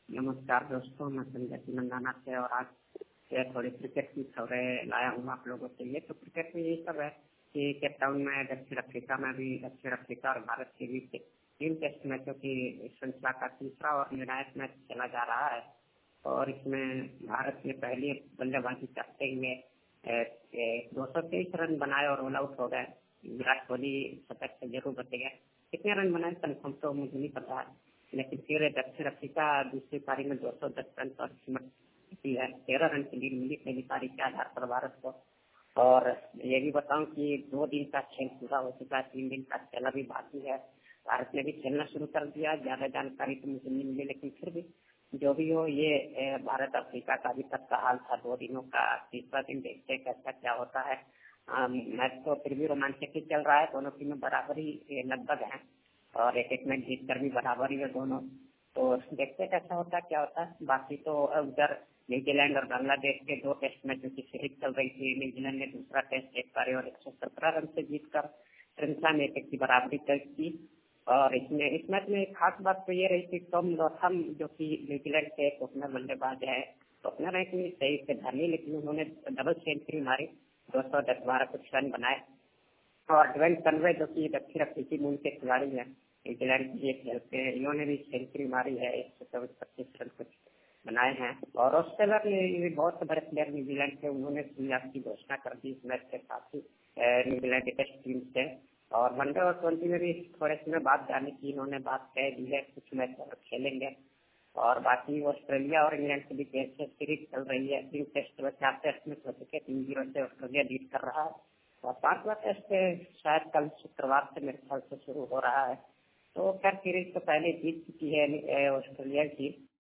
नमस्कार दोस्तों, मैं संजय तेलंगाना से और आज से थोड़ी क्रिकेट की खबरें लाया हूँ आप लोगों के लिए। तो क्रिकेट में यही सब है कि केप टाउन में दक्षिण अफ्रीका में भी दक्षिण अफ्रीका और भारत के बीच 3 टेस्ट मैचों की श्रृंखला का तीसरा और निर्णायक मैच चला जा रहा है और इसमें भारत ने पहली बल्लेबाजी करते हुए 223 रन बनाए और ऑल आउट हो गए। विराट कोहली शतक से जरूर बचे गए। कितने रन बनाए कन्फर्म तो मुझे नहीं पता है, लेकिन फिर दक्षिण अफ्रीका दूसरी पारी में 210 रन पर सिमट चुकी है। 13 रन की लीड मिली पहली पारी के आधार पर भारत को। और ये भी बताऊं कि 2 दिन का खेल पूरा हो चुका है, 3 दिन का खेल अभी बाकी है। भारत ने भी खेलना शुरू कर दिया। ज्यादा जानकारी तो मुझे नहीं मिली, लेकिन फिर भी जो भी हो, ये भारत अफ्रीका का अभी तक का हाल था 2 दिनों का। तीसरा दिन देखते हैं कैसा क्या होता है। मैच तो फिर भी रोमांचक ही चल रहा है। दोनों टीमें बराबरी लगभग है और एक मैच जीत कर भी बराबर ही है दोनों। तो देखते कैसा होता है क्या होता है। बाकी तो उधर न्यूजीलैंड और बांग्लादेश के 2 टेस्ट मैचों की सीरीज चल रही थी। न्यूजीलैंड ने दूसरा टेस्ट एक पारी और 117 रन से जीतकर श्रृंखला में 1 की बराबरी तय की। और इस मैच में एक खास बात तो ये रही थी, टॉम लॉथम जो कि न्यूजीलैंड के एक ओपनर बल्लेबाज है, ओपनर है कि सही से ढाली, लेकिन उन्होंने डबल सेंचुरी मारी, 210 कुछ रन बनाए। और ड्वेन कन्वे जो कि दक्षिण अफ्रीकी मूल के खिलाड़ी हैं, न्यूजीलैंड के लिए खेलते हैं, इन्होंने भी सेंचुरी मारी है। 124 रन कुछ बनाए हैं। और ऑस्ट्रेलिया ने बहुत बड़े प्लेयर न्यूजीलैंड के, उन्होंने की घोषणा कर दी इस मैच के साथ ही न्यूजीलैंड की टेस्ट टीम से। और वनडे और ट्वेंटी में भी थोड़े समय बाद जाने की इन्होंने बात कह दी है, कुछ मैच और खेलेंगे। और बाकी ऑस्ट्रेलिया और इंग्लैंड के बीच टेस्ट सीरीज चल रही है। 3 टेस्ट में 4 टेस्ट में हो चुके, 3-0 से ऑस्ट्रेलिया लीड कर रहा है। और 5वां टेस्ट शायद कल शुक्रवार से मेरे ख्याल से शुरू हो रहा है। तो खैर सीरीज तो पहले जीत चुकी है ऑस्ट्रेलिया की।